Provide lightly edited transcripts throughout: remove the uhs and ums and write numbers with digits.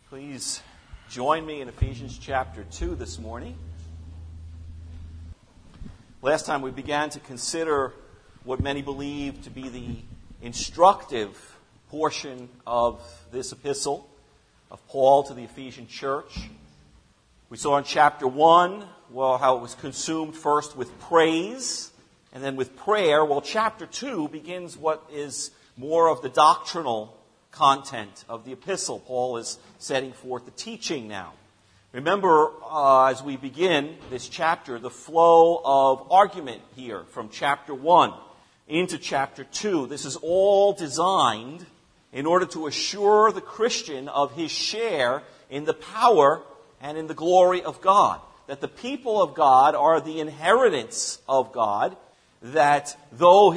Please join me in Ephesians chapter 2 this morning. Last time we began to consider what many believe to be the instructive portion of this epistle of Paul to the Ephesian church. We saw in chapter 1, how it was consumed first with praise and then with prayer. Chapter 2 begins what is more of the doctrinal content of the epistle. Paul is setting forth the teaching now. Remember, as we begin this chapter, the flow of argument here from chapter 1 into chapter 2. This is all designed in order to assure the Christian of his share in the power and in the glory of God. That the people of God are the inheritance of God. That though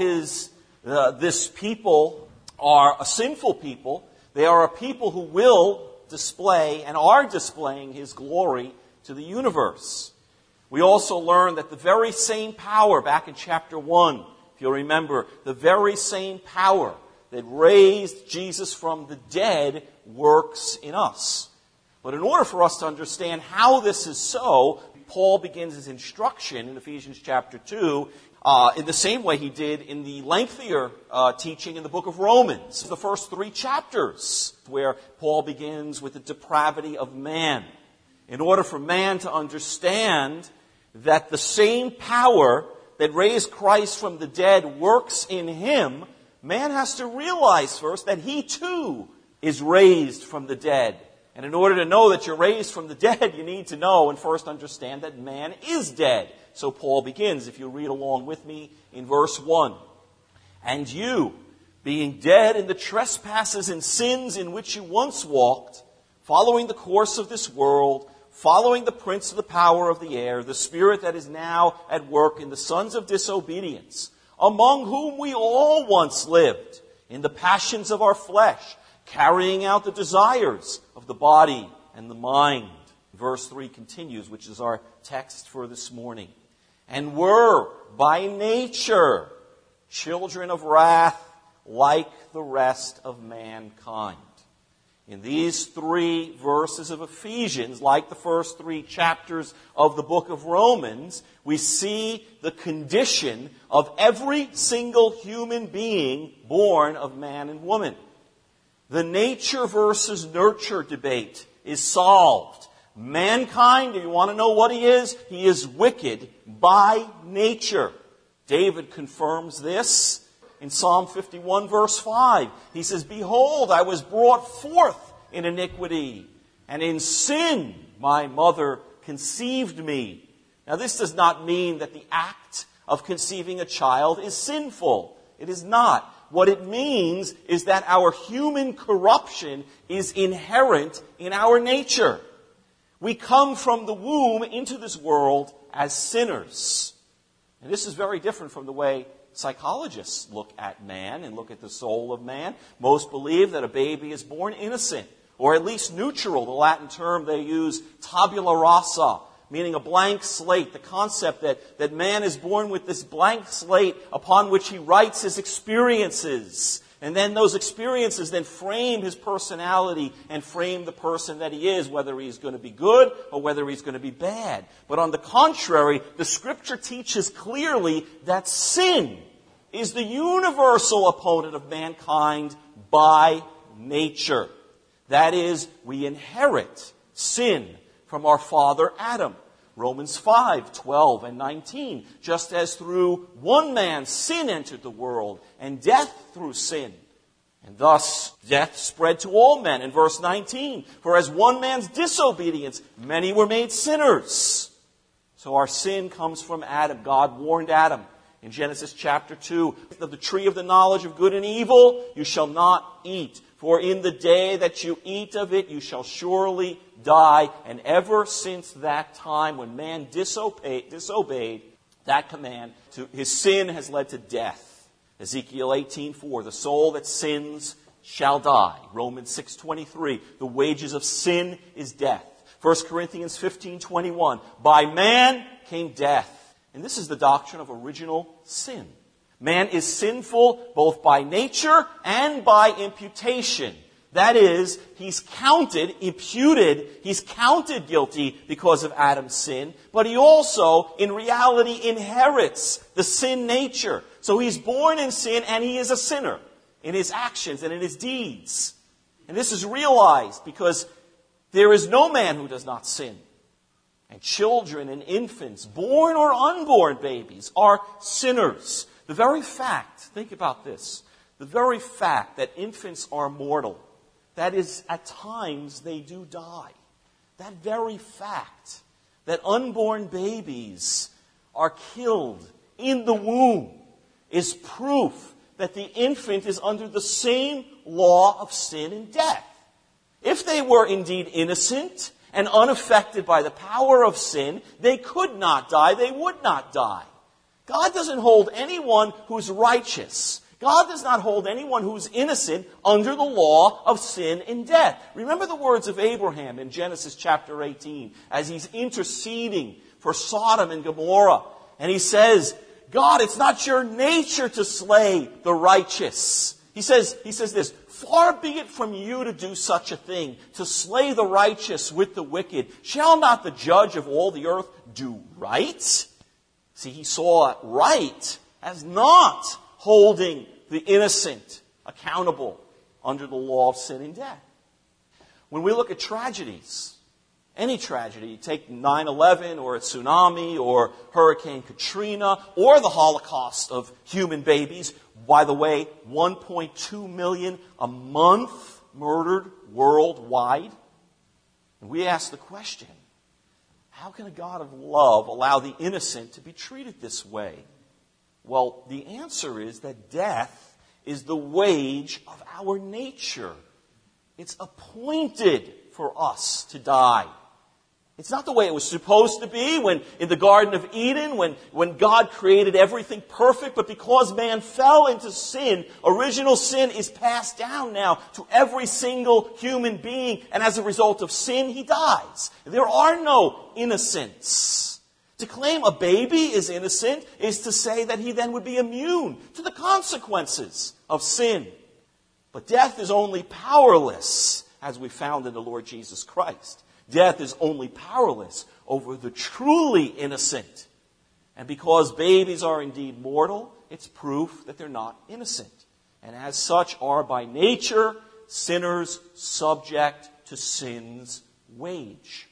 this people are a sinful people, they are a people who will display and are displaying His glory to the universe. We also learn that the very same power, back in chapter 1, if you'll remember, the very same power that raised Jesus from the dead works in us. But in order for us to understand how this is so, Paul begins his instruction in Ephesians chapter 2 in the same way he did in the lengthier teaching in the book of Romans. The first 3 chapters, where Paul begins with the depravity of man. In order for man to understand that the same power that raised Christ from the dead works in him, man has to realize first that he too is raised from the dead. And in order to know that you're raised from the dead, you need to know and first understand that man is dead. So Paul begins, if you read along with me, in verse 1. And you, being dead in the trespasses and sins in which you once walked, following the course of this world, following the prince of the power of the air, the spirit that is now at work in the sons of disobedience, among whom we all once lived, in the passions of our flesh, carrying out the desires of the body and the mind. Verse 3 continues, which is our text for this morning. And were, by nature, children of wrath like the rest of mankind. In these 3 verses of Ephesians, like the first 3 chapters of the book of Romans, we see the condition of every single human being born of man and woman. The nature versus nurture debate is solved. Mankind, do you want to know what he is? He is wicked by nature. David confirms this in Psalm 51 verse 5. He says, Behold, I was brought forth in iniquity, and in sin my mother conceived me. Now this does not mean that the act of conceiving a child is sinful. It is not. What it means is that our human corruption is inherent in our nature. We come from the womb into this world as sinners. And this is very different from the way psychologists look at man and look at the soul of man. Most believe that a baby is born innocent, or at least neutral. The Latin term they use, tabula rasa, meaning a blank slate. The concept that man is born with this blank slate upon which he writes his experiences. And then those experiences then frame his personality and frame the person that he is, whether he's going to be good or whether he's going to be bad. But on the contrary, the Scripture teaches clearly that sin is the universal opponent of mankind by nature. That is, we inherit sin from our father Adam. Romans 5:12 and 19. Just as through one man sin entered the world, and death through sin. And thus death spread to all men. In verse 19, for as one man's disobedience, many were made sinners. So our sin comes from Adam. God warned Adam in Genesis chapter 2, of the tree of the knowledge of good and evil you shall not eat. For in the day that you eat of it, you shall surely die. And ever since that time when man disobeyed that command, his sin has led to death. Ezekiel 18:4, the soul that sins shall die. Romans 6:23, the wages of sin is death. 1 Corinthians 15:21, by man came death. And this is the doctrine of original sin. Man is sinful both by nature and by imputation. That is, he's counted guilty because of Adam's sin, but he also, in reality, inherits the sin nature. So he's born in sin, and he is a sinner in his actions and in his deeds. And this is realized because there is no man who does not sin. And children and infants, born or unborn babies, are sinners. The very fact, think about this, the very fact that infants are mortal, that is, at times they do die. That very fact that unborn babies are killed in the womb is proof that the infant is under the same law of sin and death. If they were indeed innocent and unaffected by the power of sin, they could not die, they would not die. God doesn't hold anyone who's righteous, God does not hold anyone who's innocent under the law of sin and death. Remember the words of Abraham in Genesis chapter 18 as he's interceding for Sodom and Gomorrah. And he says, God, it's not your nature to slay the righteous. He says this, far be it from you to do such a thing, to slay the righteous with the wicked. Shall not the judge of all the earth do right? See, he saw right as not holding the innocent accountable under the law of sin and death. When we look at tragedies, any tragedy, take 9/11 or a tsunami or Hurricane Katrina or the Holocaust of human babies, by the way, 1.2 million a month murdered worldwide. And we ask the question, how can a God of love allow the innocent to be treated this way? Well, the answer is that death is the wage of our nature. It's appointed for us to die. It's not the way it was supposed to be when in the Garden of Eden, when God created everything perfect, but because man fell into sin, original sin is passed down now to every single human being, and as a result of sin, he dies. There are no innocents. To claim a baby is innocent is to say that he then would be immune to the consequences of sin. But death is only powerless, as we found in the Lord Jesus Christ. Death is only powerless over the truly innocent. And because babies are indeed mortal, it's proof that they're not innocent. And as such are by nature sinners subject to sin's wage.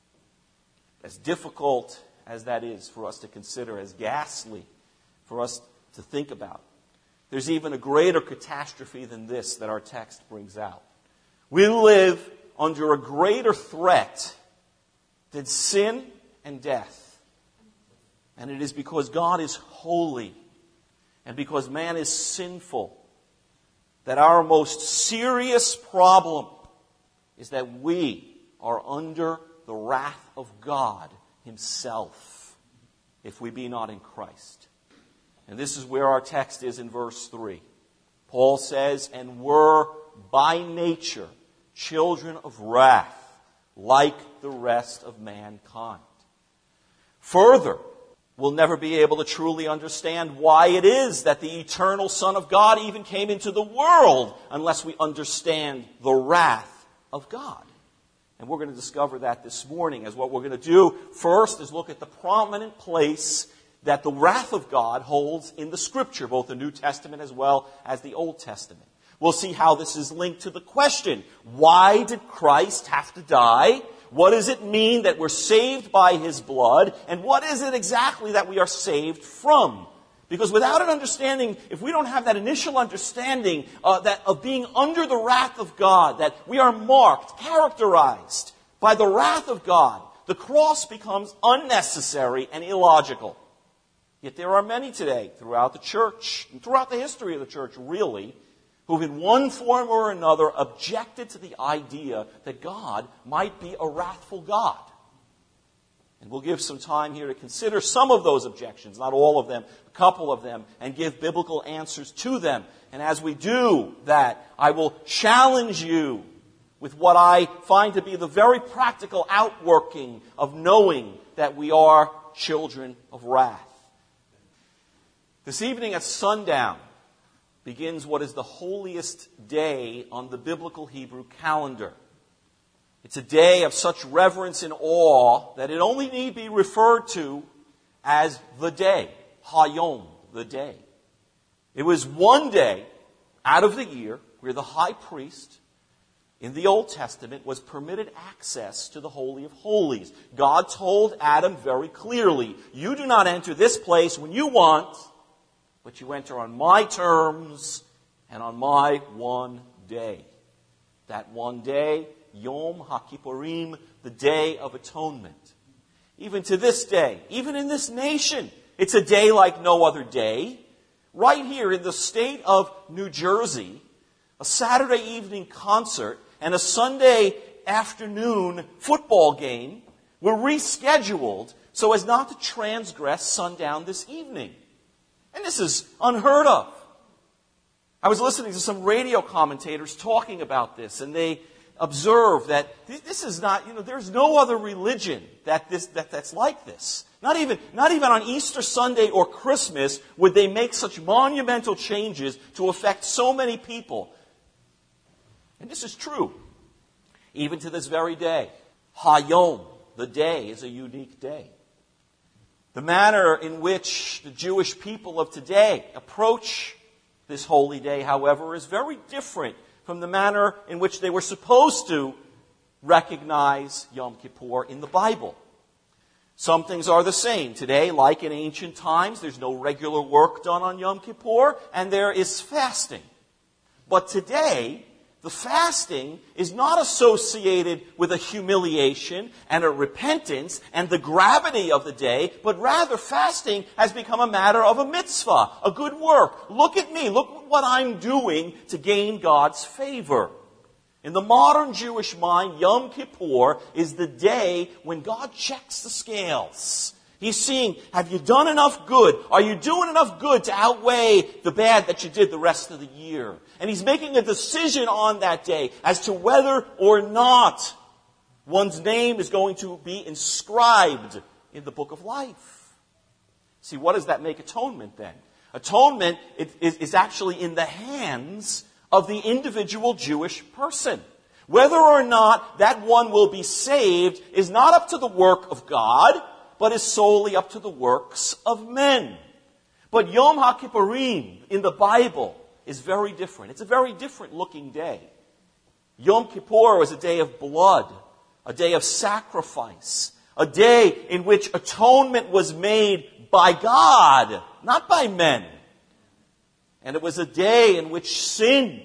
As difficult as that is for us to consider, as ghastly for us to think about, there's even a greater catastrophe than this that our text brings out. We live under a greater threat than sin and death. And it is because God is holy and because man is sinful that our most serious problem is that we are under the wrath of God Himself if we be not in Christ. And this is where our text is in verse 3. Paul says, and were by nature children of wrath, like the rest of mankind. Further, we'll never be able to truly understand why it is that the eternal Son of God even came into the world unless we understand the wrath of God. And we're going to discover that this morning, as what we're going to do first is look at the prominent place that the wrath of God holds in the Scripture, both the New Testament as well as the Old Testament. We'll see how this is linked to the question, why did Christ have to die? What does it mean that we're saved by His blood? And what is it exactly that we are saved from? Because without an understanding, if we don't have that initial understanding of being under the wrath of God, that we are marked, characterized by the wrath of God, the cross becomes unnecessary and illogical. Yet there are many today throughout the church, and throughout the history of the church really, who've in one form or another objected to the idea that God might be a wrathful God. And we'll give some time here to consider some of those objections, not all of them, a couple of them, and give biblical answers to them. And as we do that, I will challenge you with what I find to be the very practical outworking of knowing that we are children of wrath. This evening at sundown, begins what is the holiest day on the biblical Hebrew calendar. It's a day of such reverence and awe that it only need be referred to as the day, Hayom, the day. It was one day out of the year where the high priest in the Old Testament was permitted access to the Holy of Holies. God told Adam very clearly, you do not enter this place when you want, but you enter on my terms and on my one day. That one day, Yom HaKippurim, the Day of Atonement. Even to this day, even in this nation, it's a day like no other day. Right here in the state of New Jersey, a Saturday evening concert and a Sunday afternoon football game were rescheduled so as not to transgress sundown this evening. And this is unheard of. I was listening to some radio commentators talking about this, and they observed that this is not, there's no other religion that's like this. Not even on Easter Sunday or Christmas would they make such monumental changes to affect so many people. And this is true, even to this very day. Hayom, the day, is a unique day. The manner in which the Jewish people of today approach this holy day, however, is very different from the manner in which they were supposed to recognize Yom Kippur in the Bible. Some things are the same. Today, like in ancient times, there's no regular work done on Yom Kippur, and there is fasting. But today, the fasting is not associated with a humiliation and a repentance and the gravity of the day, but rather fasting has become a matter of a mitzvah, a good work. Look at me, look what I'm doing to gain God's favor. In the modern Jewish mind, Yom Kippur is the day when God checks the scales. He's seeing, have you done enough good? Are you doing enough good to outweigh the bad that you did the rest of the year? And He's making a decision on that day as to whether or not one's name is going to be inscribed in the book of life. See, what does that make atonement then? Atonement is actually in the hands of the individual Jewish person. Whether or not that one will be saved is not up to the work of God, but is solely up to the works of men. But Yom HaKippurim in the Bible is very different. It's a very different looking day. Yom Kippur was a day of blood, a day of sacrifice, a day in which atonement was made by God, not by men. And it was a day in which sin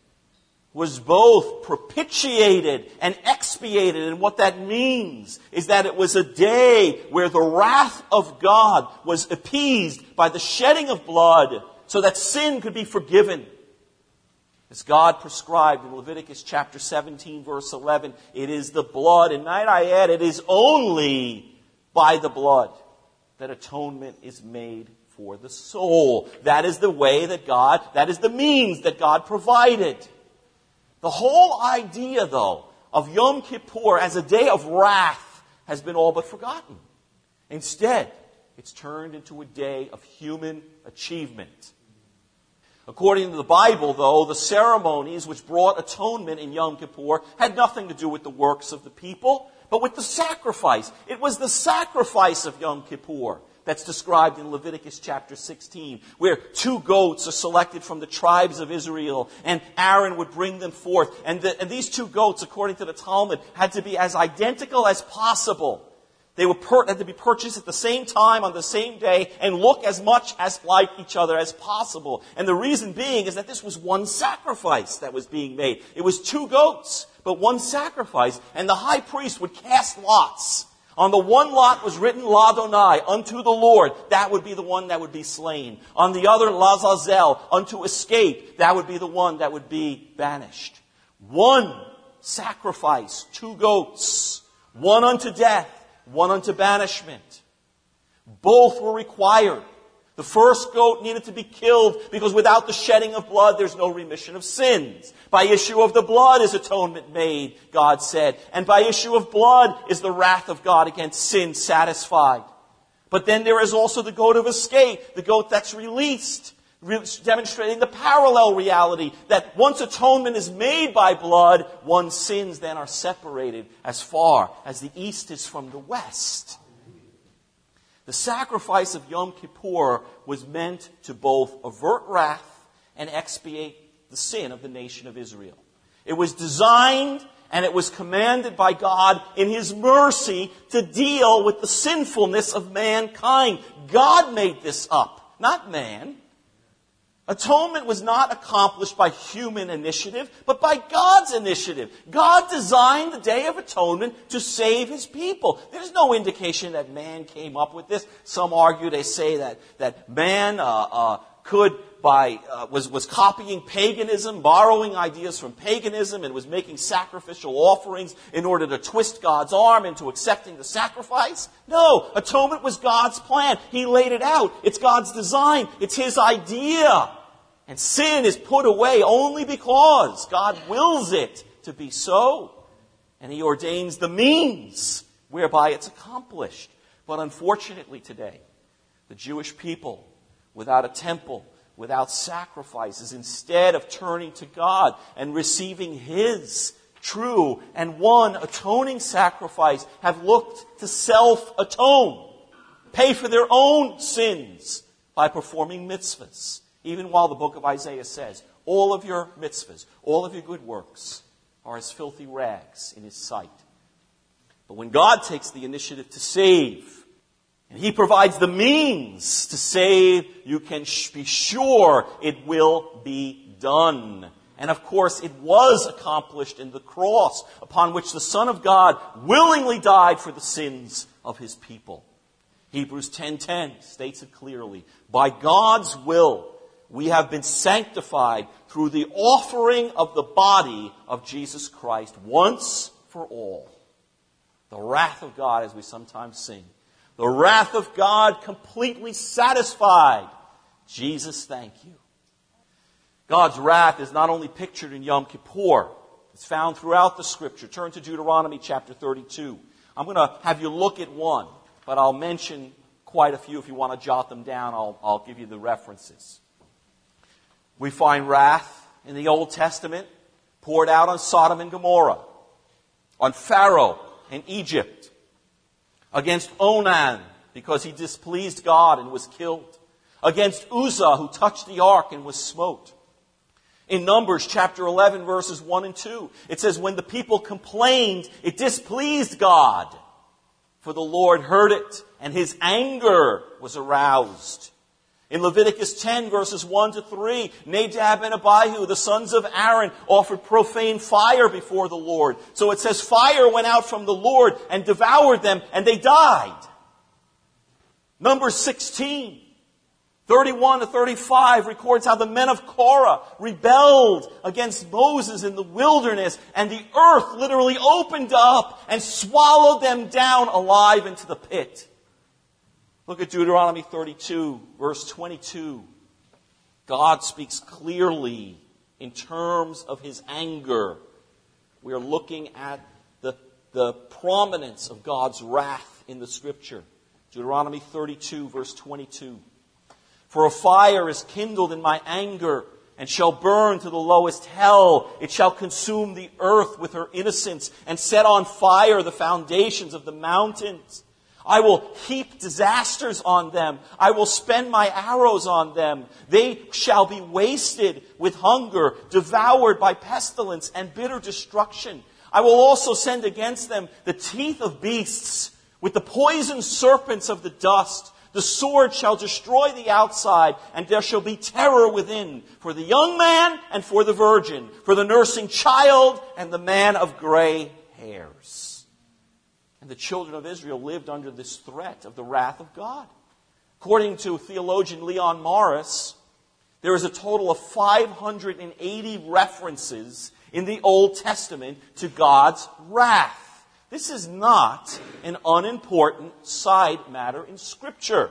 was both propitiated and expiated. And what that means is that it was a day where the wrath of God was appeased by the shedding of blood so that sin could be forgiven. As God prescribed in Leviticus chapter 17, verse 11, it is the blood, and might I add, it is only by the blood that atonement is made for the soul. That is the way that is the means that God provided. The whole idea, though, of Yom Kippur as a day of wrath has been all but forgotten. Instead, it's turned into a day of human achievement. According to the Bible, though, the ceremonies which brought atonement in Yom Kippur had nothing to do with the works of the people, but with the sacrifice. It was the sacrifice of Yom Kippur that's described in Leviticus chapter 16, where 2 goats are selected from the tribes of Israel, and Aaron would bring them forth. And these 2 goats, according to the Talmud, had to be as identical as possible. They had to be purchased at the same time, on the same day, and look as much as like each other as possible. And the reason being is that this was one sacrifice that was being made. It was 2 goats, but one sacrifice. And the high priest would cast lots. On the one lot was written Ladonai, unto the Lord. That would be the one that would be slain. On the other, Lazazel, unto escape. That would be the one that would be banished. One sacrifice, 2 goats. One unto death, one unto banishment. Both were required. The first goat needed to be killed because without the shedding of blood, there's no remission of sins. By issue of the blood is atonement made, God said. And by issue of blood is the wrath of God against sin satisfied. But then there is also the goat of escape, the goat that's released. demonstrating the parallel reality that once atonement is made by blood, one's sins then are separated as far as the east is from the west. The sacrifice of Yom Kippur was meant to both avert wrath and expiate the sin of the nation of Israel. It was designed and it was commanded by God in His mercy to deal with the sinfulness of mankind. God made this up, not man. Atonement was not accomplished by human initiative, but by God's initiative. God designed the Day of Atonement to save His people. There's no indication that man came up with this. Some argue, they say that man was copying paganism, borrowing ideas from paganism, and was making sacrificial offerings in order to twist God's arm into accepting the sacrifice. No, atonement was God's plan. He laid it out. It's God's design. It's His idea. And sin is put away only because God wills it to be so. And He ordains the means whereby it's accomplished. But unfortunately today, the Jewish people, without a temple, without sacrifices, instead of turning to God and receiving His true and one atoning sacrifice, have looked to self-atone, pay for their own sins by performing mitzvahs. Even while the book of Isaiah says, all of your mitzvahs, all of your good works are as filthy rags in His sight. But when God takes the initiative to save, and He provides the means to save, you can be sure it will be done. And of course, it was accomplished in the cross, upon which the Son of God willingly died for the sins of His people. Hebrews 10:10 states it clearly. By God's will, we have been sanctified through the offering of the body of Jesus Christ once for all. The wrath of God, as we sometimes sing. The wrath of God completely satisfied. Jesus, thank you. God's wrath is not only pictured in Yom Kippur. It's found throughout the Scripture. Turn to Deuteronomy chapter 32. I'm going to have you look at one, but I'll mention quite a few. If you want to jot them down, I'll give you the references. We find wrath in the Old Testament poured out on Sodom and Gomorrah, on Pharaoh in Egypt, against Onan because he displeased God and was killed, against Uzzah who touched the ark and was smote. In Numbers chapter 11 verses 1 and 2, it says, when the people complained, it displeased God, for the Lord heard it, and His anger was aroused. In Leviticus 10 verses 1 to 3, Nadab and Abihu, the sons of Aaron, offered profane fire before the Lord. So it says fire went out from the Lord and devoured them, and they died. Numbers 16, 31 to 35 records how the men of Korah rebelled against Moses in the wilderness, and the earth literally opened up and swallowed them down alive into the pit. Look at Deuteronomy 32, verse 22. God speaks clearly in terms of His anger. We are looking at the prominence of God's wrath in the Scripture. Deuteronomy 32, verse 22. For a fire is kindled in my anger, and shall burn to the lowest hell. It shall consume the earth with her innocence, and set on fire the foundations of the mountains. I will heap disasters on them. I will spend my arrows on them. They shall be wasted with hunger, devoured by pestilence and bitter destruction. I will also send against them the teeth of beasts, with the poisoned serpents of the dust. The sword shall destroy the outside, and there shall be terror within, for the young man and for the virgin, for the nursing child and the man of gray hairs. And the children of Israel lived under this threat of the wrath of God. According to theologian Leon Morris, there is a total of 580 references in the Old Testament to God's wrath. This is not an unimportant side matter in Scripture.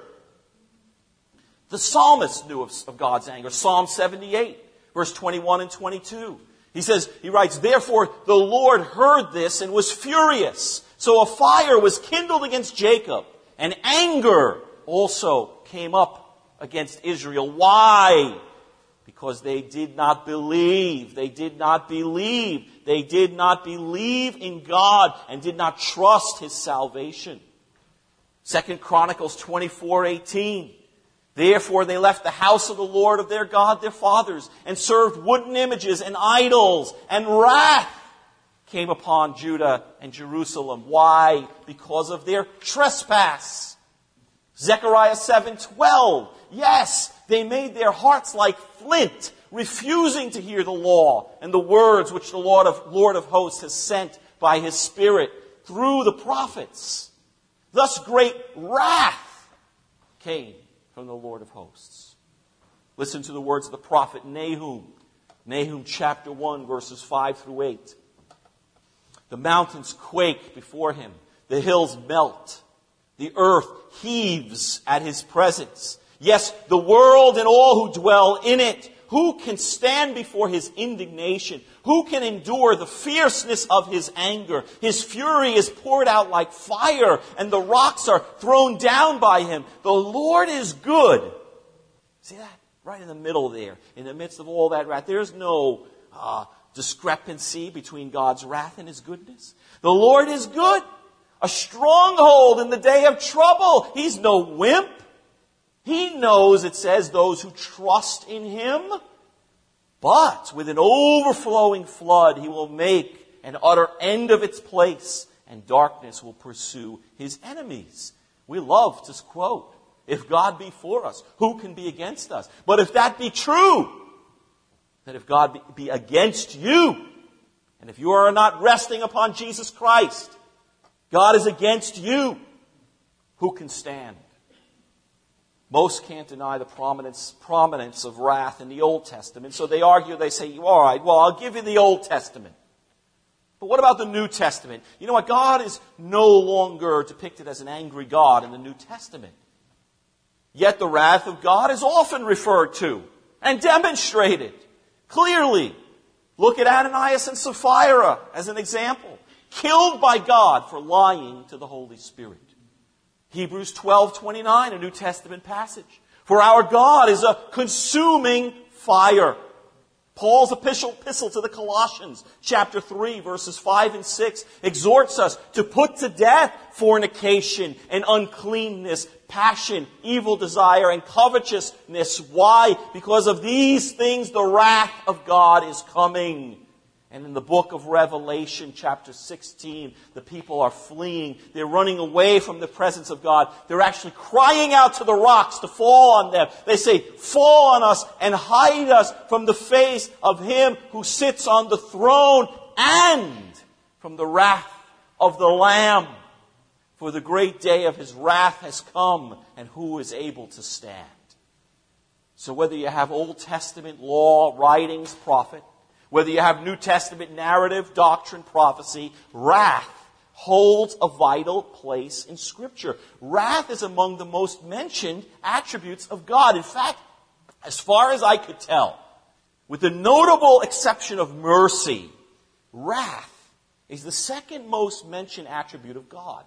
The psalmist knew of God's anger. Psalm 78, verse 21 and 22. He writes, therefore the Lord heard this and was furious. So a fire was kindled against Jacob, and anger also came up against Israel. Why? Because they did not believe. They did not believe. They did not believe in God and did not trust His salvation. 2 Chronicles 24:18. Therefore they left the house of the Lord of their God, their fathers, and served wooden images and idols, and wrath came upon Judah and Jerusalem. Why? Because of their trespass. Zechariah 7:12. Yes, they made their hearts like flint, refusing to hear the law and the words which the Lord of hosts has sent by His Spirit through the prophets. Thus great wrath came from the Lord of hosts. Listen to the words of the prophet Nahum. Nahum chapter 1, verses 5 through 8. The mountains quake before him. The hills melt. The earth heaves at his presence. Yes, the world and all who dwell in it. Who can stand before his indignation? Who can endure the fierceness of his anger? His fury is poured out like fire, and the rocks are thrown down by him. The Lord is good. See that? Right in the middle there, in the midst of all that wrath. There's no discrepancy between God's wrath and His goodness. The Lord is good. A stronghold in the day of trouble. He's no wimp. He knows, it says, those who trust in Him. But with an overflowing flood, He will make an utter end of its place, and darkness will pursue His enemies. We love to quote, if God be for us, who can be against us? But if that be true, that if God be against you, and if you are not resting upon Jesus Christ, God is against you, who can stand? Most can't deny the prominence of wrath in the Old Testament. So they argue, they say, all right, well, I'll give you the Old Testament. But what about the New Testament? You know what? God is no longer depicted as an angry God in the New Testament. Yet the wrath of God is often referred to and demonstrated clearly. Look at Ananias and Sapphira as an example. Killed by God for lying to the Holy Spirit. Hebrews 12:29, a New Testament passage. For our God is a consuming fire. Paul's epistle to the Colossians, chapter 3, verses 5 and 6, exhorts us to put to death fornication and uncleanness, passion, evil desire, and covetousness. Why? Because of these things the wrath of God is coming. And in the book of Revelation, chapter 16, the people are fleeing. They're running away from the presence of God. They're actually crying out to the rocks to fall on them. They say, fall on us and hide us from the face of Him who sits on the throne and from the wrath of the Lamb. For the great day of His wrath has come, and who is able to stand? So whether you have Old Testament law, writings, prophet, whether you have New Testament narrative, doctrine, prophecy, wrath holds a vital place in Scripture. Wrath is among the most mentioned attributes of God. In fact, as far as I could tell, with the notable exception of mercy, wrath is the second most mentioned attribute of God.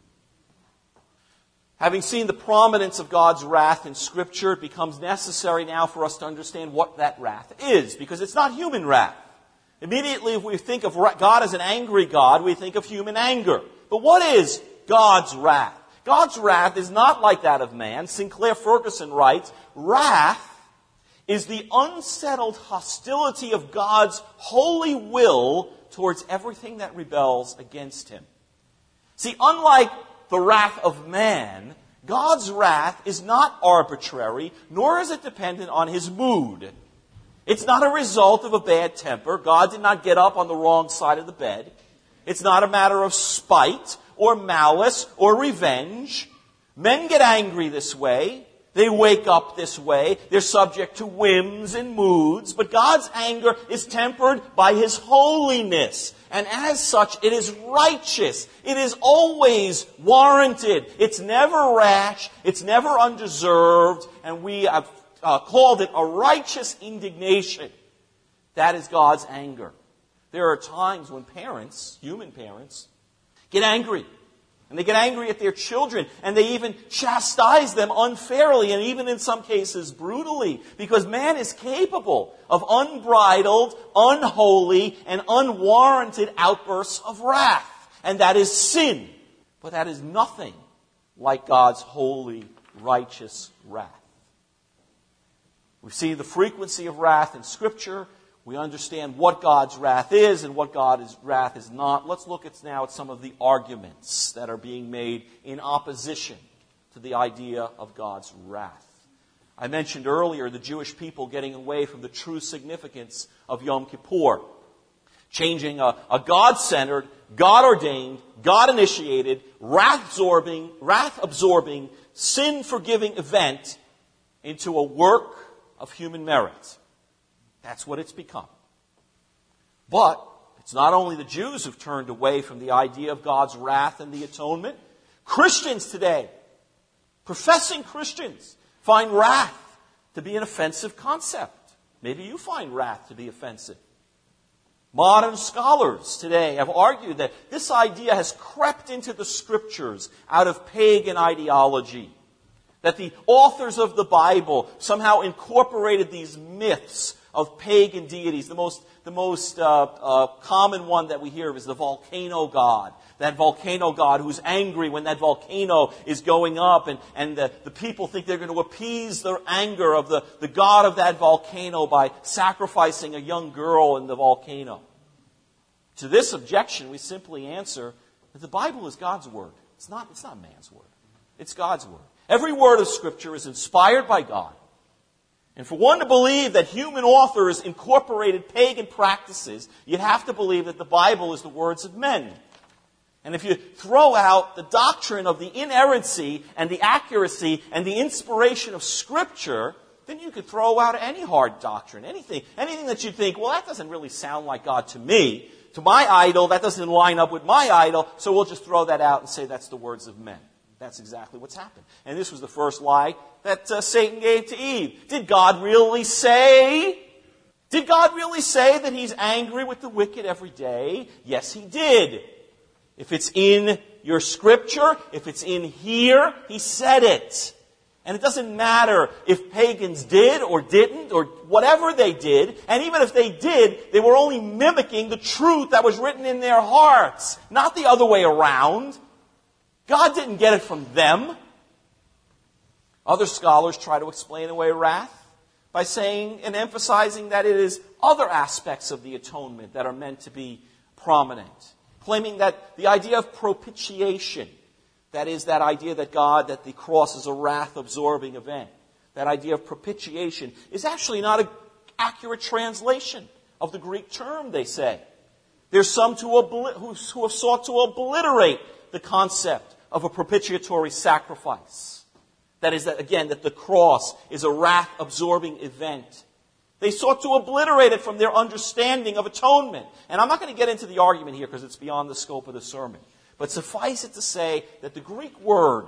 Having seen the prominence of God's wrath in Scripture, it becomes necessary now for us to understand what that wrath is, because it's not human wrath. Immediately, if we think of God as an angry God, we think of human anger. But what is God's wrath? God's wrath is not like that of man. Sinclair Ferguson writes, wrath is the unsettled hostility of God's holy will towards everything that rebels against Him. See, unlike the wrath of man, God's wrath is not arbitrary, nor is it dependent on His mood. It's not a result of a bad temper. God did not get up on the wrong side of the bed. It's not a matter of spite or malice or revenge. Men get angry this way. They wake up this way. They're subject to whims and moods. But God's anger is tempered by His holiness. And as such, it is righteous. It is always warranted. It's never rash. It's never undeserved. And we have called it a righteous indignation. That is God's anger. There are times when parents, human parents, get angry. And they get angry at their children, and they even chastise them unfairly, and even in some cases brutally, because man is capable of unbridled, unholy, and unwarranted outbursts of wrath. And that is sin. But that is nothing like God's holy, righteous wrath. We see the frequency of wrath in Scripture. We understand what God's wrath is and what God's wrath is not. Let's look now at some of the arguments that are being made in opposition to the idea of God's wrath. I mentioned earlier the Jewish people getting away from the true significance of Yom Kippur, changing a God-centered, God-ordained, God-initiated, wrath-absorbing, sin-forgiving event into a work of human merit. That's what it's become. But it's not only the Jews who've turned away from the idea of God's wrath and the atonement. Christians today, professing Christians, find wrath to be an offensive concept. Maybe you find wrath to be offensive. Modern scholars today have argued that this idea has crept into the Scriptures out of pagan ideology. That the authors of the Bible somehow incorporated these myths of pagan deities. The most common one that we hear of is the volcano god. That volcano god who's angry when that volcano is going up, and the people think they're going to appease the anger of the god of that volcano by sacrificing a young girl in the volcano. To this objection, we simply answer that the Bible is God's word. It's not man's word. It's God's word. Every word of Scripture is inspired by God. And for one to believe that human authors incorporated pagan practices, you'd have to believe that the Bible is the words of men. And if you throw out the doctrine of the inerrancy and the accuracy and the inspiration of Scripture, then you could throw out any hard doctrine, anything that you think, well, that doesn't really sound like God to me. To my idol, that doesn't line up with my idol, so we'll just throw that out and say that's the words of men. That's exactly what's happened. And this was the first lie that Satan gave to Eve. Did God really say that He's angry with the wicked every day? Yes, He did. If it's in your Scripture, if it's in here, He said it. And it doesn't matter if pagans did or didn't or whatever they did. And even if they did, they were only mimicking the truth that was written in their hearts, not the other way around. God didn't get it from them. Other scholars try to explain away wrath by saying and emphasizing that it is other aspects of the atonement that are meant to be prominent. Claiming that the idea of propitiation, that is that idea that the cross is a wrath-absorbing event, that idea of propitiation is actually not an accurate translation of the Greek term, they say. There's some who have sought to obliterate the concept of a propitiatory sacrifice. That is, that the cross is a wrath-absorbing event. They sought to obliterate it from their understanding of atonement. And I'm not going to get into the argument here because it's beyond the scope of the sermon. But suffice it to say that the Greek word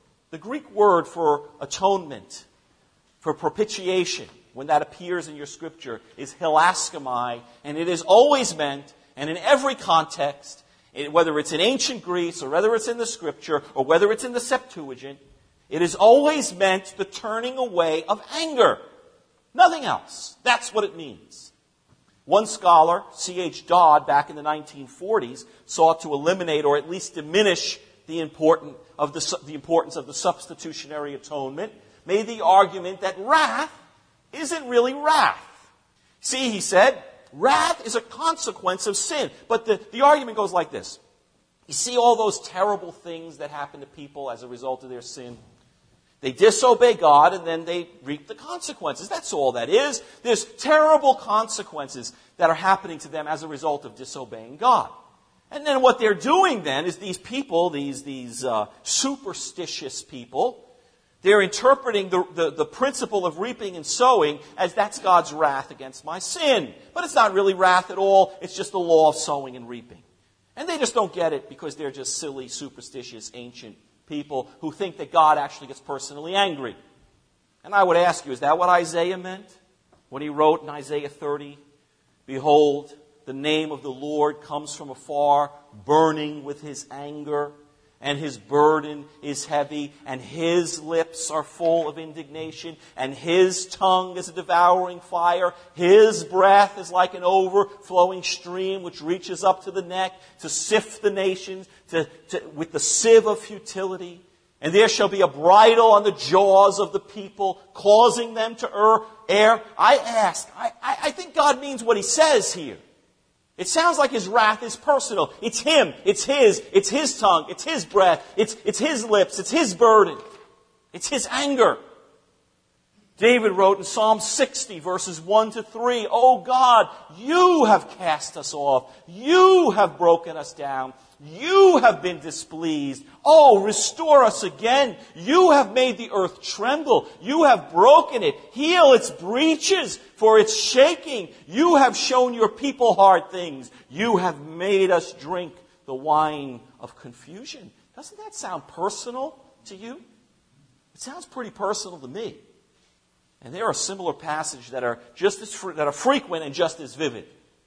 for atonement, for propitiation, when that appears in your Scripture, is hilaskomai, and it is always meant, and in every context, whether it's in ancient Greece, or whether it's in the Scripture, or whether it's in the Septuagint, it is always meant the turning away of anger. Nothing else. That's what it means. One scholar, C.H. Dodd, back in the 1940s, sought to eliminate or at least diminish the importance of the substitutionary atonement, made the argument that wrath isn't really wrath. See, he said, wrath is a consequence of sin. But the argument goes like this. You see all those terrible things that happen to people as a result of their sin? They disobey God and then they reap the consequences. That's all that is. There's terrible consequences that are happening to them as a result of disobeying God. And then what they're doing then is these people, these superstitious people, they're interpreting the principle of reaping and sowing as that's God's wrath against my sin. But it's not really wrath at all. It's just the law of sowing and reaping. And they just don't get it because they're just silly, superstitious, ancient people who think that God actually gets personally angry. And I would ask you, is that what Isaiah meant when he wrote in Isaiah 30, "Behold, the name of the Lord comes from afar, burning with his anger, and his burden is heavy, and his lips are full of indignation, and his tongue is a devouring fire. His breath is like an overflowing stream which reaches up to the neck to sift the nations with the sieve of futility. And there shall be a bridle on the jaws of the people, causing them to err. I think God means what he says here. It sounds like his wrath is personal. It's him. It's his tongue. It's his breath. It's his lips. It's his burden. It's his anger. David wrote in Psalm 60, verses 1 to 3, "O God, you have cast us off. You have broken us down. You have been displeased. Oh, restore us again. You have made the earth tremble. You have broken it. Heal its breaches, for it's shaking. You have shown your people hard things. You have made us drink the wine of confusion." Doesn't that sound personal to you? It sounds pretty personal to me. And there are similar passages that are frequent and just as vivid.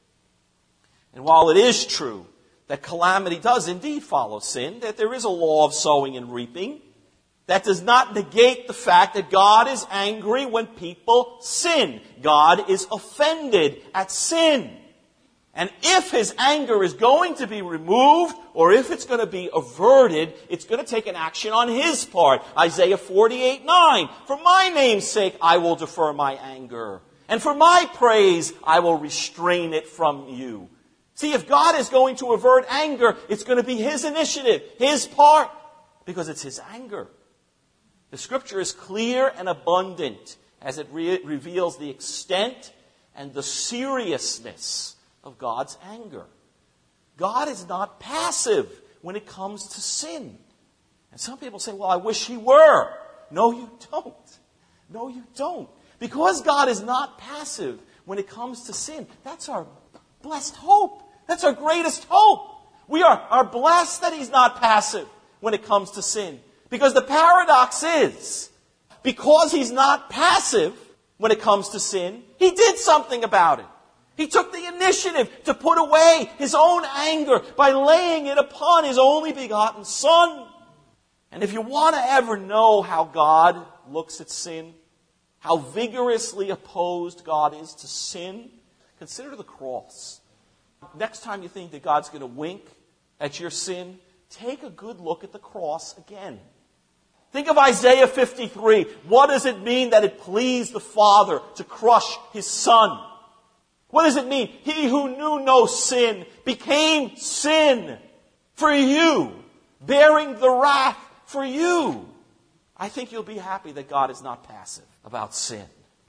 And while it is true that calamity does indeed follow sin, that there is a law of sowing and reaping, that does not negate the fact that God is angry when people sin. God is offended at sin. And if his anger is going to be removed, or if it's going to be averted, it's going to take an action on his part. Isaiah 48:9, "For my name's sake I will defer my anger, and for my praise I will restrain it from you." See, if God is going to avert anger, it's going to be his initiative, his part, because it's his anger. The Scripture is clear and abundant as it reveals the extent and the seriousness of God's anger. God is not passive when it comes to sin. And some people say, "Well, I wish he were." No, you don't. No, you don't. Because God is not passive when it comes to sin, that's our blessed hope. That's our greatest hope. We are blessed that he's not passive when it comes to sin. Because the paradox is, because he's not passive when it comes to sin, he did something about it. He took the initiative to put away his own anger by laying it upon his only begotten Son. And if you want to ever know how God looks at sin, how vigorously opposed God is to sin, consider the cross. Next time you think that God's going to wink at your sin, take a good look at the cross again. Think of Isaiah 53. What does it mean that it pleased the Father to crush his Son? What does it mean? He who knew no sin became sin for you, bearing the wrath for you. I think you'll be happy that God is not passive about sin.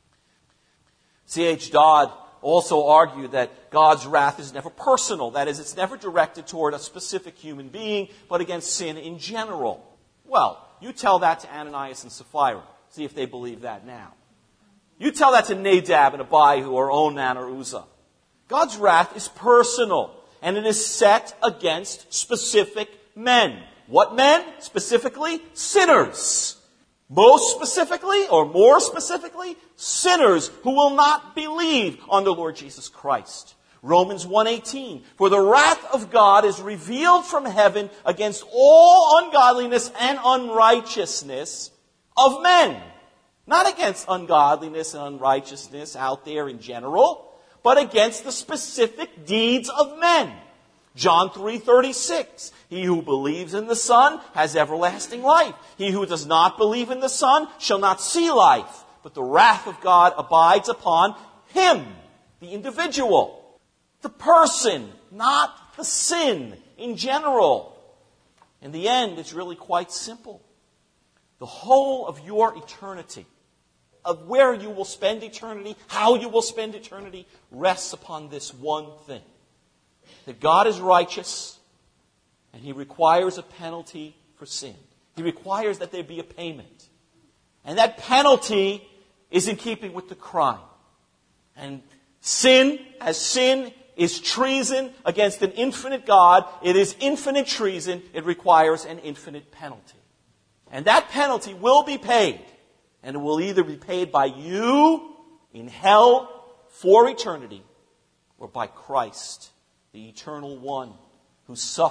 C.H. Dodd also argued that God's wrath is never personal. That is, it's never directed toward a specific human being, but against sin in general. Well, you tell that to Ananias and Sapphira. See if they believe that now. You tell that to Nadab and Abihu or Onan or Uzzah. God's wrath is personal, and it is set against specific men. What men? Specifically, sinners. Most specifically, or more specifically, sinners who will not believe on the Lord Jesus Christ. Romans 1:18, "For the wrath of God is revealed from heaven against all ungodliness and unrighteousness of men." Not against ungodliness and unrighteousness out there in general, but against the specific deeds of men. John 3:36, "He who believes in the Son has everlasting life. He who does not believe in the Son shall not see life, but the wrath of God abides upon him," the individual, the person, not the sin in general. In the end, it's really quite simple. The whole of your eternity, of where you will spend eternity, how you will spend eternity, rests upon this one thing. That God is righteous, and he requires a penalty for sin. He requires that there be a payment. And that penalty is in keeping with the crime. And sin, as sin is treason against an infinite God, it is infinite treason, it requires an infinite penalty. And that penalty will be paid. And it will either be paid by you in hell for eternity, or by Christ, the eternal one who suffered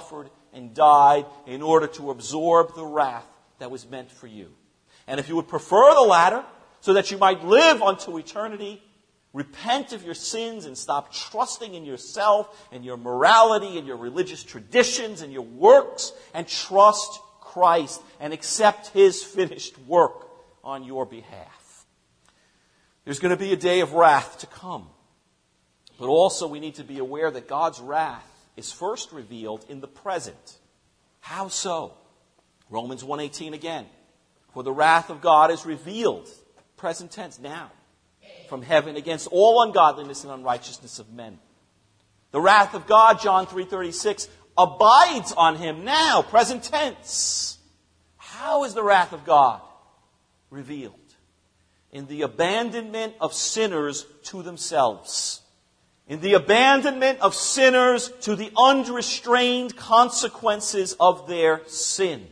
and died in order to absorb the wrath that was meant for you. And if you would prefer the latter, so that you might live unto eternity, repent of your sins and stop trusting in yourself and your morality and your religious traditions and your works, and trust Christ and accept His finished work on your behalf. There's going to be a day of wrath to come. But also we need to be aware that God's wrath is first revealed in the present. How so? Romans 1:18 again. For the wrath of God is revealed, present tense, now, from heaven against all ungodliness and unrighteousness of men. The wrath of God, John 3:36, abides on him now, present tense. How is the wrath of God revealed? In the abandonment of sinners to themselves. In the abandonment of sinners to the unrestrained consequences of their sin.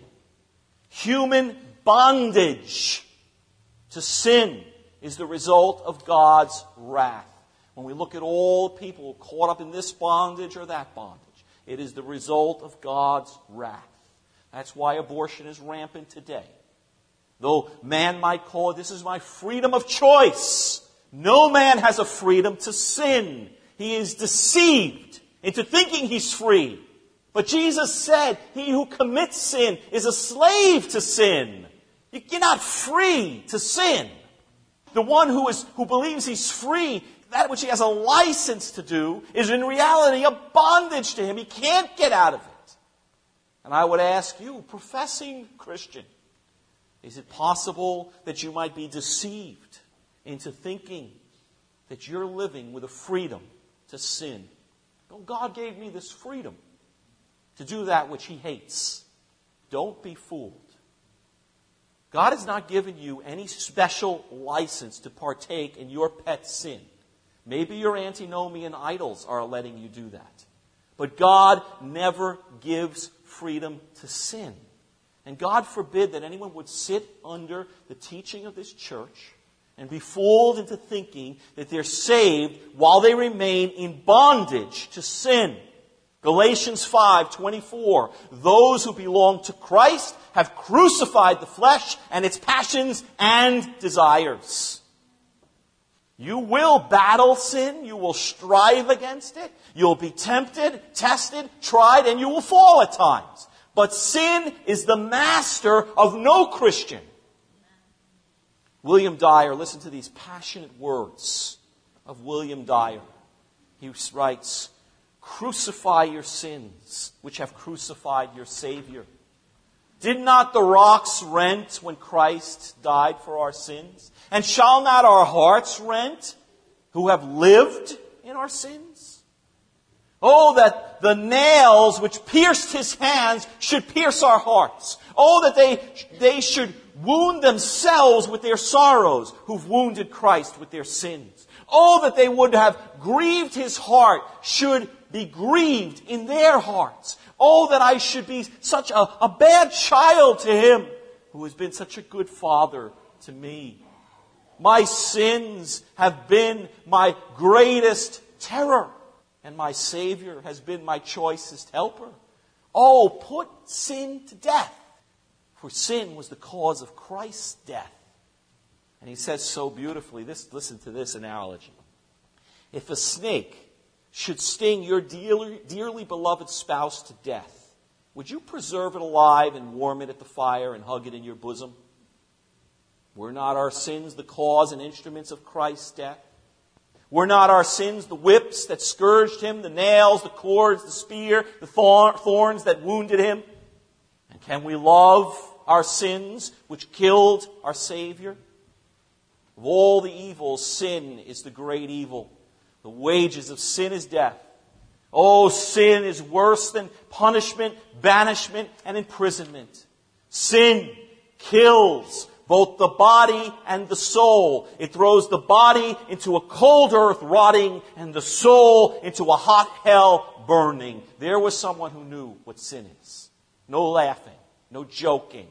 Human bondage to sin is the result of God's wrath. When we look at all people caught up in this bondage or that bondage, it is the result of God's wrath. That's why abortion is rampant today. Though man might call it, this is my freedom of choice. No man has a freedom to sin. He is deceived into thinking he's free. But Jesus said, he who commits sin is a slave to sin. You're not free to sin. The one who believes he's free, that which he has a license to do, is in reality a bondage to him. He can't get out of it. And I would ask you, professing Christian, is it possible that you might be deceived into thinking that you're living with a freedom to sin? Oh, God gave me this freedom to do that which He hates. Don't be fooled. God has not given you any special license to partake in your pet sin. Maybe your antinomian idols are letting you do that. But God never gives freedom to sin. And God forbid that anyone would sit under the teaching of this church and be fooled into thinking that they're saved while they remain in bondage to sin. Galatians 5:24, those who belong to Christ have crucified the flesh and its passions and desires. You will battle sin. You will strive against it. You'll be tempted, tested, tried, and you will fall at times. But sin is the master of no Christian. William Dyer, listen to these passionate words of William Dyer. He writes, crucify your sins, which have crucified your Savior. Did not the rocks rent when Christ died for our sins? And shall not our hearts rent who have lived in our sins? Oh, that the nails which pierced His hands should pierce our hearts. Oh, that they should wound themselves with their sorrows who've wounded Christ with their sins. Oh, that they would have grieved His heart, should be grieved in their hearts. Oh, that I should be such a bad child to Him who has been such a good Father to me. My sins have been my greatest terror, and my Savior has been my choicest helper. Oh, put sin to death, for sin was the cause of Christ's death. And he says so beautifully, listen to this analogy. If a snake should sting your dearly beloved spouse to death, would you preserve it alive and warm it at the fire and hug it in your bosom? Were not our sins the cause and instruments of Christ's death? Were not our sins the whips that scourged Him, the nails, the cords, the spear, the thorns that wounded Him? And can we love our sins which killed our Savior? Of all the evils, sin is the great evil. The wages of sin is death. Oh, sin is worse than punishment, banishment, and imprisonment. Sin kills both the body and the soul. It throws the body into a cold earth rotting and the soul into a hot hell burning. There was someone who knew what sin is. No laughing, no joking,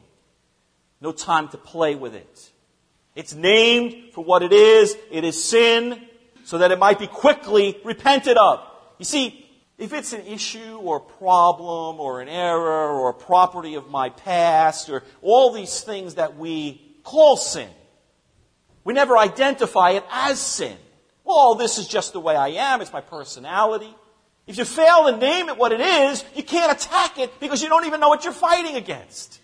no time to play with it. It's named for what it is. It is sin, so that it might be quickly repented of. You see, if it's an issue or problem or an error or a property of my past or all these things that we call sin, we never identify it as sin. Well, this is just the way I am. It's my personality. If you fail to name it what it is, you can't attack it because you don't even know what you're fighting against.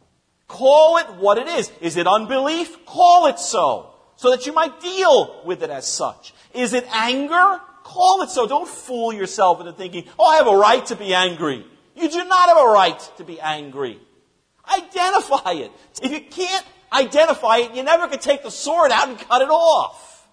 Call it what it is. Is it unbelief? Call it so that you might deal with it as such. Is it anger? Call it so. Don't fool yourself into thinking, I have a right to be angry. You do not have a right to be angry. Identify it. If you can't identify it, you never can take the sword out and cut it off.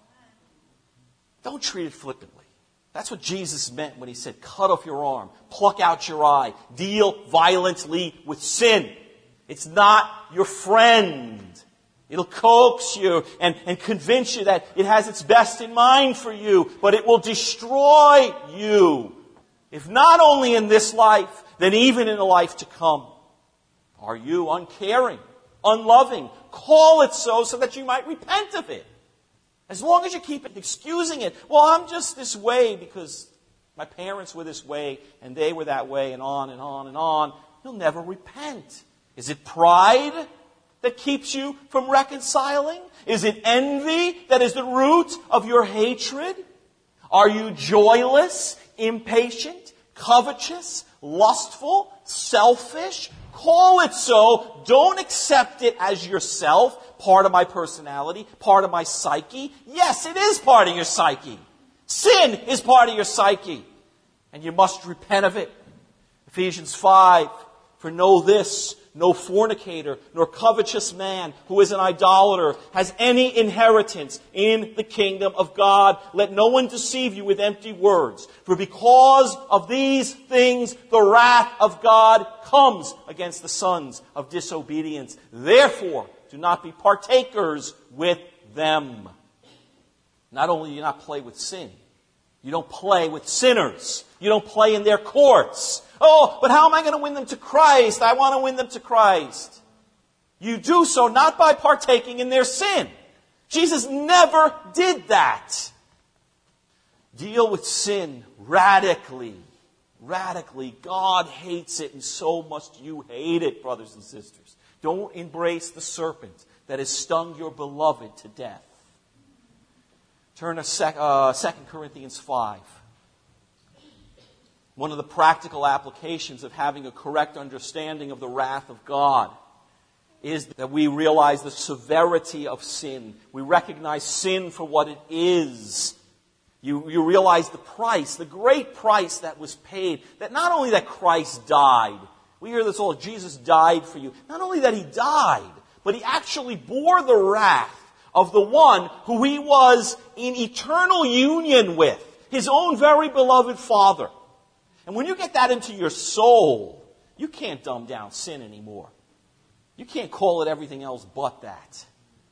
Don't treat it flippantly. That's what Jesus meant when he said, cut off your arm, pluck out your eye, deal violently with sin. It's not your friend. It'll coax you and convince you that it has its best in mind for you, but it will destroy you. If not only in this life, then even in the life to come. Are you uncaring, unloving? Call it so that you might repent of it. As long as you keep excusing it, I'm just this way because my parents were this way and they were that way and on and on and on, you'll never repent. Is it pride that keeps you from reconciling? Is it envy that is the root of your hatred? Are you joyless, impatient, covetous, lustful, selfish? Call it so. Don't accept it as yourself, part of my personality, part of my psyche. Yes, it is part of your psyche. Sin is part of your psyche. And you must repent of it. Ephesians 5, for know this, no fornicator, nor covetous man who is an idolater has any inheritance in the kingdom of God. Let no one deceive you with empty words. For because of these things, the wrath of God comes against the sons of disobedience. Therefore, do not be partakers with them. Not only do you not play with sin, you don't play with sinners. You don't play in their courts. But how am I going to win them to Christ? I want to win them to Christ. You do so not by partaking in their sin. Jesus never did that. Deal with sin radically. Radically. God hates it, and so must you hate it, brothers and sisters. Don't embrace the serpent that has stung your beloved to death. Turn to 2 Corinthians 5. One of the practical applications of having a correct understanding of the wrath of God is that we realize the severity of sin. We recognize sin for what it is. You realize the price, the great price that was paid. That not only that Christ died. We hear this all, Jesus died for you. Not only that He died, but He actually bore the wrath of the one who He was in eternal union with. His own very beloved Father. And when you get that into your soul, you can't dumb down sin anymore. You can't call it everything else but that.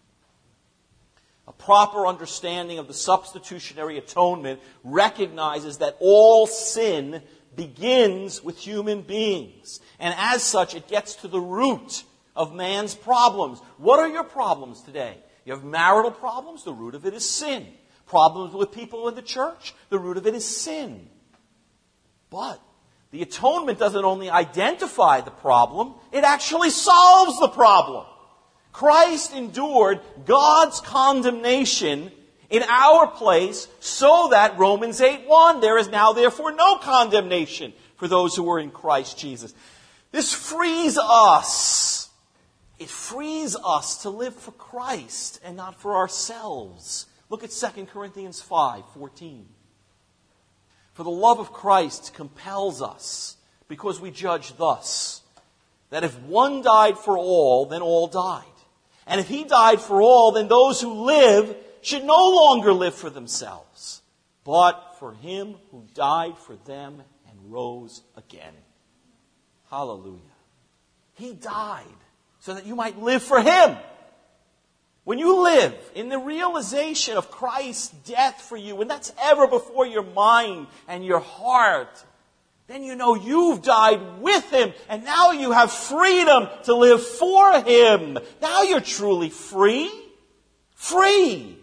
A proper understanding of the substitutionary atonement recognizes that all sin begins with human beings. And as such, it gets to the root of man's problems. What are your problems today? You have marital problems, the root of it is sin. Problems with people in the church, the root of it is sin. But the atonement doesn't only identify the problem, it actually solves the problem. Christ endured God's condemnation in our place so that Romans 8:1, there is now therefore no condemnation for those who are in Christ Jesus. This frees us. It frees us to live for Christ and not for ourselves. Look at 2 Corinthians 5:14. For the love of Christ compels us, because we judge thus, that if one died for all, then all died. And if He died for all, then those who live should no longer live for themselves, but for Him who died for them and rose again. Hallelujah. He died so that you might live for Him. When you live in the realization of Christ's death for you, when that's ever before your mind and your heart, then you know you've died with Him, and now you have freedom to live for Him. Now you're truly free. Free.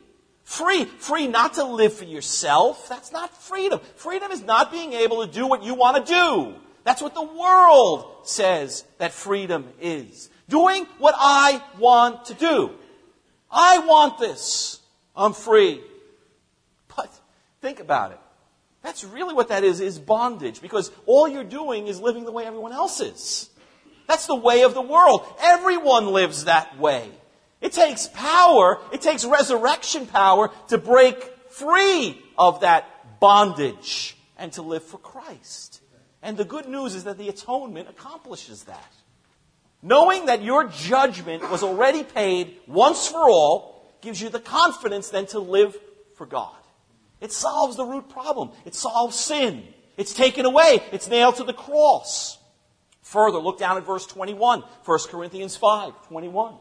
Free not to live for yourself. That's not freedom. Freedom is not being able to do what you want to do. That's what the world says that freedom is. Doing what I want to do. I want this. I'm free. But think about it. That's really what that is bondage. Because all you're doing is living the way everyone else is. That's the way of the world. Everyone lives that way. It takes power, it takes resurrection power to break free of that bondage and to live for Christ. And the good news is that the atonement accomplishes that. Knowing that your judgment was already paid once for all gives you the confidence then to live for God. It solves the root problem. It solves sin. It's taken away. It's nailed to the cross. Further, look down at verse 21, 1 Corinthians 5:21.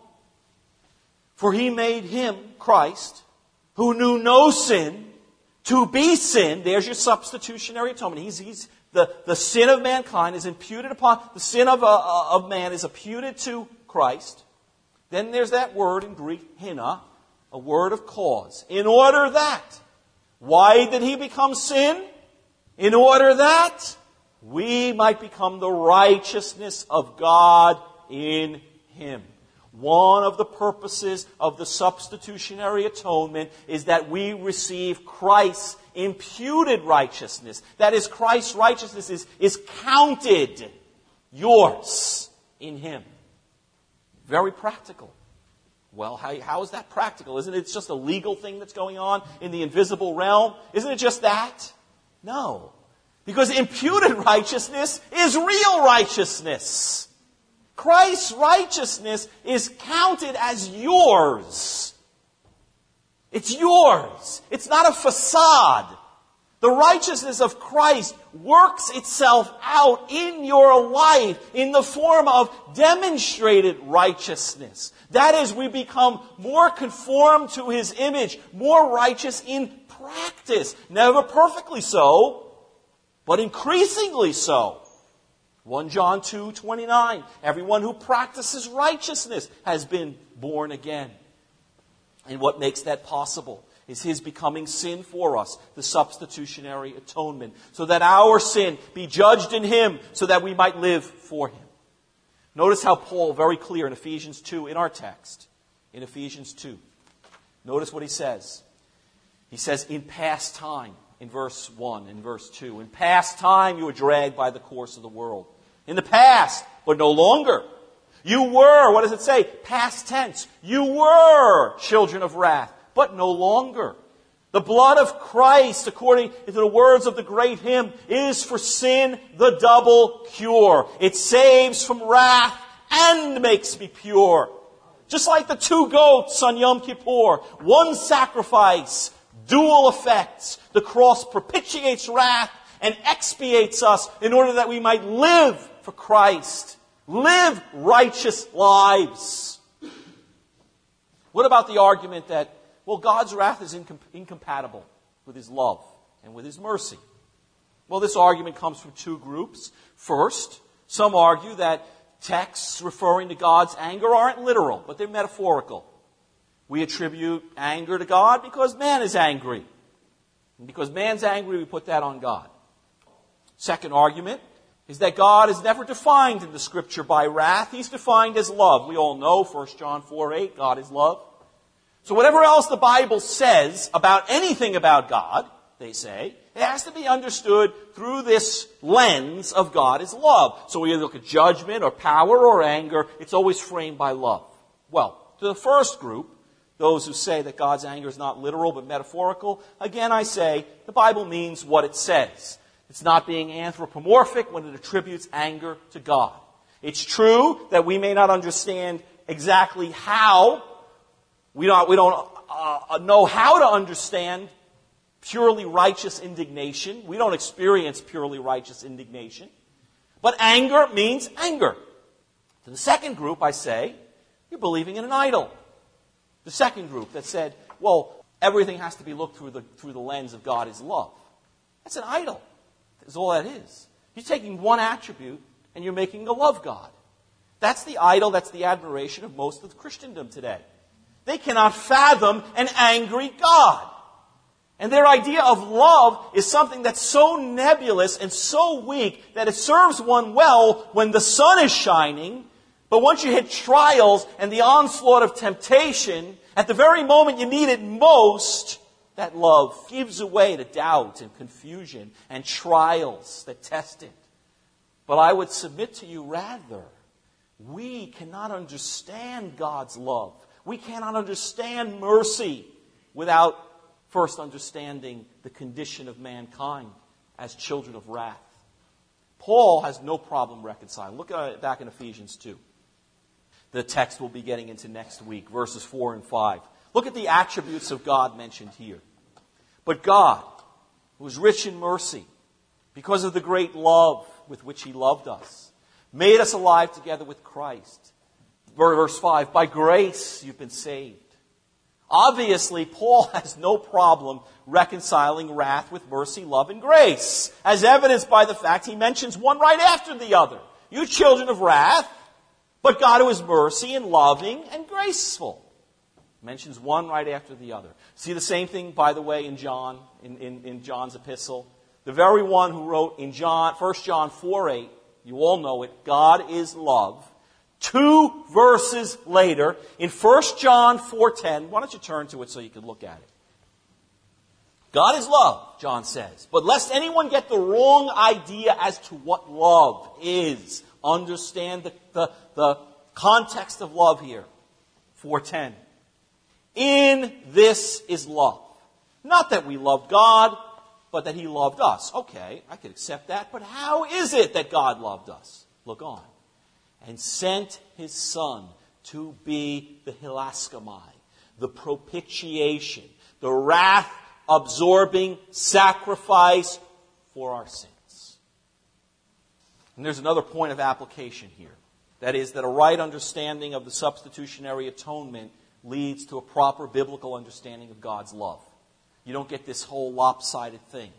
For he made him, Christ, who knew no sin, to be sin. There's your substitutionary atonement. He's the sin of mankind is imputed upon, the sin of man is imputed to Christ. Then there's that word in Greek, hina, a word of cause. In order that. Why did he become sin? In order that we might become the righteousness of God in him. One of the purposes of the substitutionary atonement is that we receive Christ's imputed righteousness. That is, Christ's righteousness is counted yours in him. Very practical. Well, how is that practical? Isn't it just a legal thing that's going on in the invisible realm? Isn't it just that? No. Because imputed righteousness is real righteousness. Christ's righteousness is counted as yours. It's yours. It's not a facade. The righteousness of Christ works itself out in your life in the form of demonstrated righteousness. That is, we become more conformed to his image, more righteous in practice. Never perfectly so, but increasingly so. 1 John 2:29. Everyone who practices righteousness has been born again. And what makes that possible is his becoming sin for us, the substitutionary atonement, so that our sin be judged in him, so that we might live for him. Notice how Paul, very clear in Ephesians 2, in our text, in Ephesians 2, notice what he says. He says, in past time, in verse 1, in verse 2, in past time you were dragged by the course of the world. In the past, but no longer. You were, what does it say? Past tense. You were children of wrath, but no longer. The blood of Christ, according to the words of the great hymn, is for sin the double cure. It saves from wrath and makes me pure. Just like the 2 goats on Yom Kippur, one sacrifice, dual effects. The cross propitiates wrath and expiates us in order that we might live for Christ. Live righteous lives. What about the argument that, well, God's wrath is incompatible with his love and with his mercy? Well, this argument comes from 2 groups. First, some argue that texts referring to God's anger aren't literal, but they're metaphorical. We attribute anger to God because man is angry. And because man's angry, we put that on God. Second argument is that God is never defined in the Scripture by wrath. He's defined as love. We all know 1 John 4:8, God is love. So whatever else the Bible says about anything about God, they say, it has to be understood through this lens of God is love. So we either look at judgment or power or anger, it's always framed by love. Well, to the first group, those who say that God's anger is not literal but metaphorical, again I say the Bible means what it says. It's not being anthropomorphic when it attributes anger to God. It's true that we may not understand exactly how. We don't know how to understand purely righteous indignation. We don't experience purely righteous indignation. But anger means anger. To the second group, I say, you're believing in an idol. The second group that said, well, everything has to be looked through the lens of God is love. That's an idol. That's all that is. You're taking one attribute and you're making a love God. That's the idol, that's the admiration of most of Christendom today. They cannot fathom an angry God. And their idea of love is something that's so nebulous and so weak that it serves one well when the sun is shining, but once you hit trials and the onslaught of temptation, at the very moment you need it most, that love gives way to doubt and confusion and trials that test it. But I would submit to you rather, we cannot understand God's love. We cannot understand mercy without first understanding the condition of mankind as children of wrath. Paul has no problem reconciling. Look at it back in Ephesians 2. The text we'll be getting into next week, verses 4 and 5. Look at the attributes of God mentioned here. But God, who is rich in mercy, because of the great love with which He loved us, made us alive together with Christ. Verse 5, by grace you've been saved. Obviously, Paul has no problem reconciling wrath with mercy, love, and grace, as evidenced by the fact he mentions one right after the other. You children of wrath, but God who is mercy and loving and graceful. Mentions one right after the other. See the same thing, by the way, in John, in John's epistle. The very one who wrote in 1 John 4:8, you all know it, God is love. 2 verses later, in 1 John 4:10, why don't you turn to it so you can look at it. God is love, John says. But lest anyone get the wrong idea as to what love is, understand the context of love here. 4:10. In this is love. Not that we loved God, but that He loved us. Okay, I could accept that. But how is it that God loved us? Look on. And sent His Son to be the hilaskamai, the propitiation, the wrath-absorbing sacrifice for our sins. And there's another point of application here. That is that a right understanding of the substitutionary atonement leads to a proper biblical understanding of God's love. You don't get this whole lopsided thing.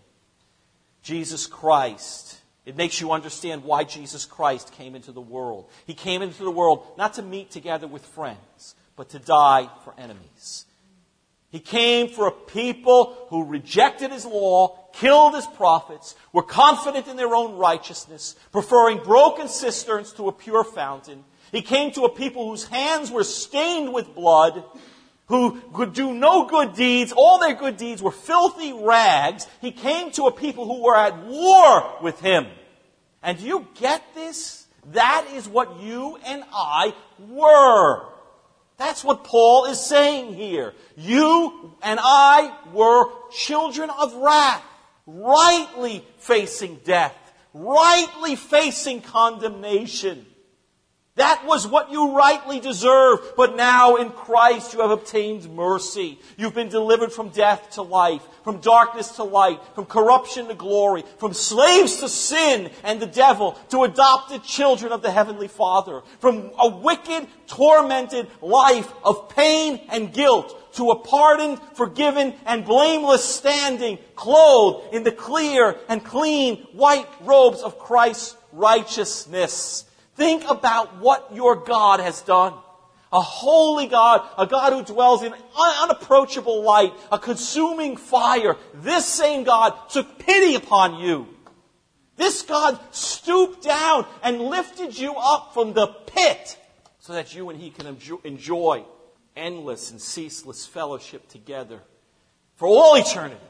Jesus Christ, it makes you understand why Jesus Christ came into the world. He came into the world not to meet together with friends, but to die for enemies. He came for a people who rejected His law, killed His prophets, were confident in their own righteousness, preferring broken cisterns to a pure fountain. He came to a people whose hands were stained with blood, who could do no good deeds. All their good deeds were filthy rags. He came to a people who were at war with Him. And do you get this? That is what you and I were. That's what Paul is saying here. You and I were children of wrath, rightly facing death, rightly facing condemnation. That was what you rightly deserved. But now in Christ you have obtained mercy. You've been delivered from death to life, from darkness to light, from corruption to glory, from slaves to sin and the devil to adopted children of the Heavenly Father, from a wicked, tormented life of pain and guilt to a pardoned, forgiven, and blameless standing, clothed in the clear and clean white robes of Christ's righteousness. Think about what your God has done. A holy God, a God who dwells in unapproachable light, a consuming fire. This same God took pity upon you. This God stooped down and lifted you up from the pit so that you and He can enjoy endless and ceaseless fellowship together for all eternity.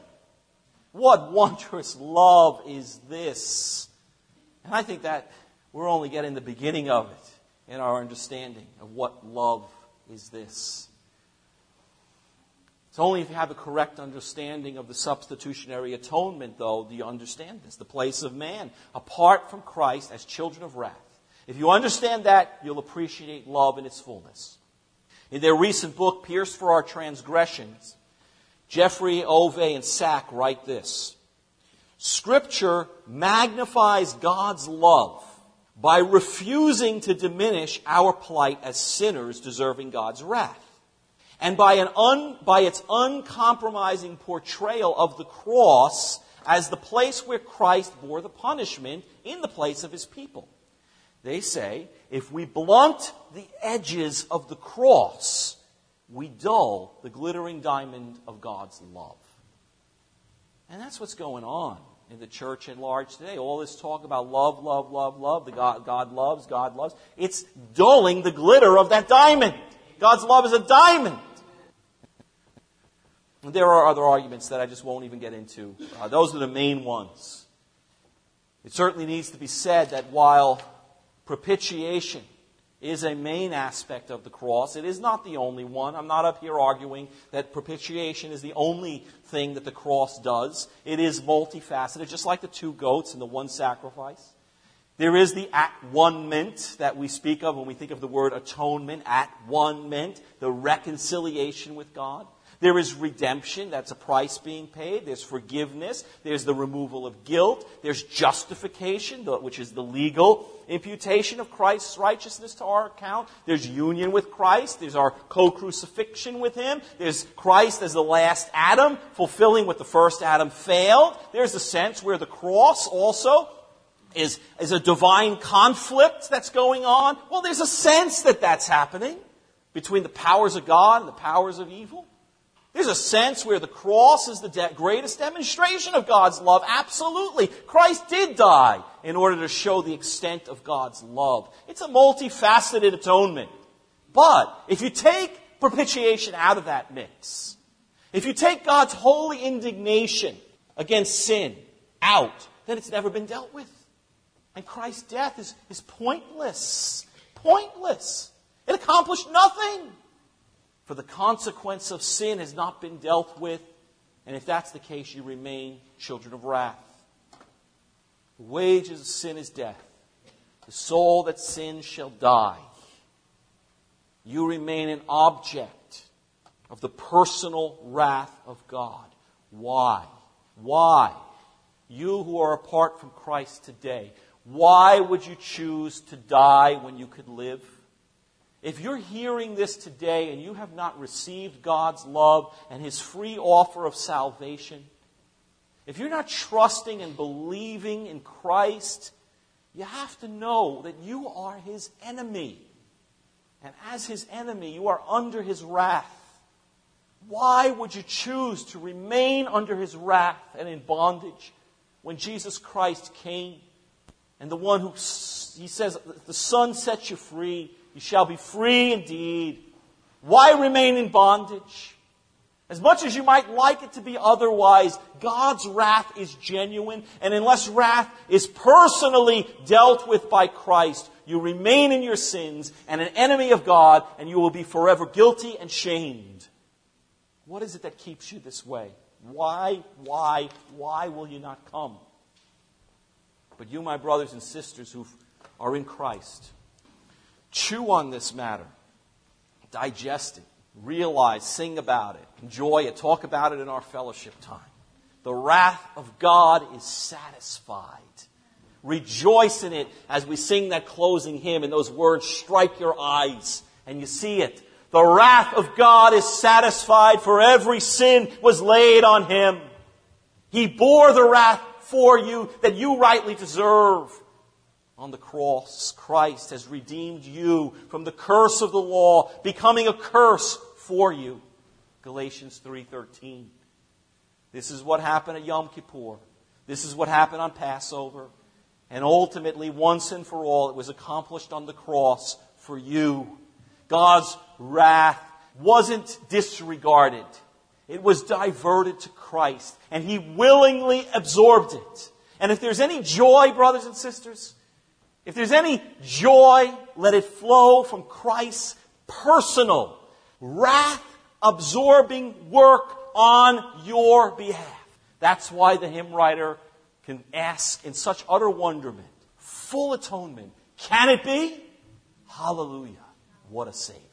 What wondrous love is this? And I think that we're only getting the beginning of it in our understanding of what love is this. It's only if you have a correct understanding of the substitutionary atonement, though, do you understand this. The place of man, apart from Christ as children of wrath. If you understand that, you'll appreciate love in its fullness. In their recent book, Pierced for Our Transgressions, Jeffrey, Ove, and Sack write this. Scripture magnifies God's love by refusing to diminish our plight as sinners deserving God's wrath, and by its uncompromising portrayal of the cross as the place where Christ bore the punishment in the place of His people. They say, if we blunt the edges of the cross, we dull the glittering diamond of God's love. And that's what's going on in the church at large today. All this talk about love, love, love, love, the God loves, God loves. It's dulling the glitter of that diamond. God's love is a diamond. And there are other arguments that I just won't even get into. Those are the main ones. It certainly needs to be said that while propitiation is a main aspect of the cross, it is not the only one. I'm not up here arguing that propitiation is the only thing that the cross does. It is multifaceted, just like the 2 goats and the 1 sacrifice. There is the at-one-ment that we speak of when we think of the word atonement, at-one-ment, the reconciliation with God. There is redemption, that's a price being paid. There's forgiveness. There's the removal of guilt. There's justification, which is the legal imputation of Christ's righteousness to our account. There's union with Christ. There's our co-crucifixion with Him. There's Christ as the last Adam, fulfilling what the first Adam failed. There's a sense where the cross also is a divine conflict that's going on. Well, there's a sense that that's happening between the powers of God and the powers of evil. There's a sense where the cross is the greatest demonstration of God's love. Absolutely. Christ did die in order to show the extent of God's love. It's a multifaceted atonement. But if you take propitiation out of that mix, if you take God's holy indignation against sin out, then it's never been dealt with. And Christ's death is pointless. Pointless. It accomplished nothing. For the consequence of sin has not been dealt with, and if that's the case, you remain children of wrath. The wages of sin is death. The soul that sins shall die. You remain an object of the personal wrath of God. Why? Why? You who are apart from Christ today, why would you choose to die when you could live? If you're hearing this today and you have not received God's love and His free offer of salvation, if you're not trusting and believing in Christ, you have to know that you are His enemy. And as His enemy, you are under His wrath. Why would you choose to remain under His wrath and in bondage when Jesus Christ came? And the one who, He says, the Son sets you free. You shall be free indeed. Why remain in bondage? As much as you might like it to be otherwise, God's wrath is genuine. And unless wrath is personally dealt with by Christ, you remain in your sins and an enemy of God, and you will be forever guilty and shamed. What is it that keeps you this way? Why will you not come? But you, my brothers and sisters who are in Christ, chew on this matter. Digest it. Realize, sing about it. Enjoy it. Talk about it in our fellowship time. The wrath of God is satisfied. Rejoice in it as we sing that closing hymn and those words strike your eyes and you see it. The wrath of God is satisfied, for every sin was laid on Him. He bore the wrath for you that you rightly deserve. On the cross, Christ has redeemed you from the curse of the law, becoming a curse for you. Galatians 3:13. This is what happened at Yom Kippur. This is what happened on Passover. And ultimately, once and for all, it was accomplished on the cross for you. God's wrath wasn't disregarded. It was diverted to Christ, and He willingly absorbed it. And if there's any joy, brothers and sisters, if there's any joy, let it flow from Christ's personal, wrath-absorbing work on your behalf. That's why the hymn writer can ask in such utter wonderment, full atonement, can it be? Hallelujah. What a Savior.